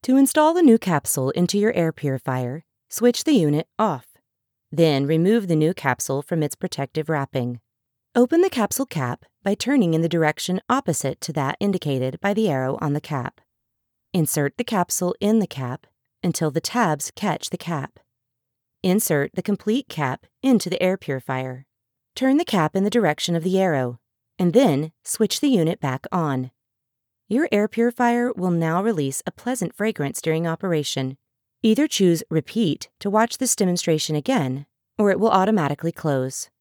To install the new capsule into your air purifier, switch the unit off. Then remove the new capsule from its protective wrapping. Open the capsule cap by turning in the direction opposite to that indicated by the arrow on the cap. Insert the capsule in the cap until the tabs catch the cap. Insert the complete cap into the air purifier. Turn the cap in the direction of the arrow, and then switch the unit back on. Your air purifier will now release a pleasant fragrance during operation. Either choose Repeat to watch this demonstration again, or it will automatically close.